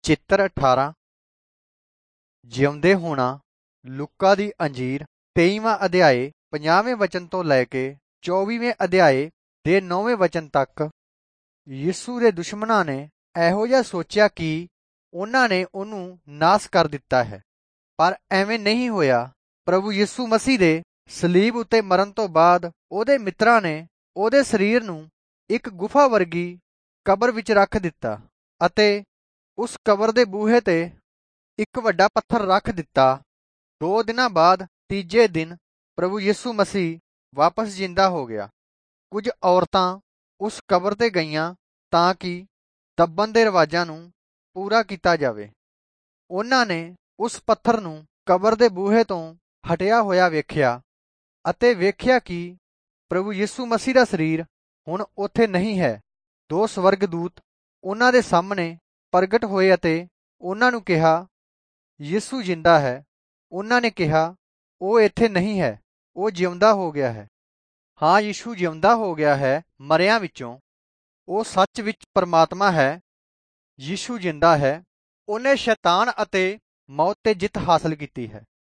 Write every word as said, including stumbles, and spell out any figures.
ਚਿੱਤਰ ਅਠਾਰਾਂ ਜਿਉਂਦੇ ਹੋਣਾ। ਲੂਕਾ ਦੀ ਅੰਜੀਰ ਤੇਈਵਾਂ ਅਧਿਆਏ ਪੰਜਾਹਵੇਂ ਵਚਨ ਤੋਂ ਲੈ ਕੇ ਚੌਵੀਵੇਂ ਅਧਿਆਏ ਦੇ ਨੌਵੇਂ ਵਚਨ ਤੱਕ। ਯਿਸੂ ਦੇ ਦੁਸ਼ਮਣਾਂ ਨੇ ਇਹੋ ਜਿਹਾ ਸੋਚਿਆ ਕਿ ਉਹਨਾਂ ਨੇ ਉਹਨੂੰ ਨਾਸ ਕਰ ਦਿੱਤਾ ਹੈ, ਪਰ ਐਵੇਂ ਨਹੀਂ ਹੋਇਆ। ਪ੍ਰਭੂ ਯਿਸੂ ਮਸੀਹ ਦੇ ਸਲੀਬ ਉੱਤੇ ਮਰਨ ਤੋਂ ਬਾਅਦ ਉਹਦੇ ਮਿੱਤਰਾਂ ਨੇ ਉਹਦੇ ਸਰੀਰ ਨੂੰ ਇੱਕ ਗੁਫਾ ਵਰਗੀ ਕਬਰ ਵਿੱਚ ਰੱਖ ਦਿੱਤਾ ਅਤੇ ਉਸ ਕਬਰ ਦੇ ਬੂਹੇ ਤੇ ਇੱਕ ਵੱਡਾ ਪੱਥਰ ਰੱਖ ਦਿੱਤਾ। ਦੋ ਦਿਨਾਂ ਬਾਅਦ ਤੀਜੇ ਦਿਨ ਪ੍ਰਭੂ ਯਿਸੂ ਮਸੀਹ ਵਾਪਸ ਜਿੰਦਾ ਹੋ ਗਿਆ। ਕੁਝ ਔਰਤਾਂ ਉਸ ਕਬਰ ਤੇ ਗਈਆਂ ਤਾਂ ਕਿ ਦੱਬਣ ਦੇ ਰਿਵਾਜ਼ਾਂ ਨੂੰ ਪੂਰਾ ਕੀਤਾ ਜਾਵੇ। ਉਹਨਾਂ ਨੇ ਉਸ ਪੱਥਰ ਨੂੰ ਕਬਰ ਦੇ ਬੂਹੇ ਤੋਂ ਹਟਿਆ ਹੋਇਆ ਵੇਖਿਆ ਅਤੇ ਵੇਖਿਆ ਕਿ ਪ੍ਰਭੂ ਯਿਸੂ ਮਸੀਹ ਦਾ ਸਰੀਰ ਹੁਣ ਉੱਥੇ ਨਹੀਂ ਹੈ। ਦੋ ਸਵਰਗਦੂਤ ਉਹਨਾਂ ਦੇ ਸਾਹਮਣੇ ਪ੍ਰਗਟ ਹੋਏ ਅਤੇ ਉਹਨਾਂ ਨੂੰ ਕਿਹਾ, ਯਿਸੂ ਜਿੰਦਾ ਹੈ। ਉਹਨਾਂ ਨੇ ਕਿਹਾ, ਉਹ ਇੱਥੇ ਨਹੀਂ ਹੈ, ਉਹ ਜਿਉਂਦਾ ਹੋ ਗਿਆ ਹੈ। ਹਾਂ, ਯਿਸੂ ਜਿਉਂਦਾ ਹੋ ਗਿਆ ਹੈ ਮਰਿਆਂ ਵਿੱਚੋਂ। ਉਹ ਸੱਚ ਵਿੱਚ ਪਰਮਾਤਮਾ ਹੈ। ਯਿਸੂ ਜਿੰਦਾ ਹੈ। ਉਹਨੇ ਸ਼ੈਤਾਨ ਅਤੇ ਮੌਤ ਤੇ ਜਿੱਤ ਹਾਸਲ ਕੀਤੀ ਹੈ।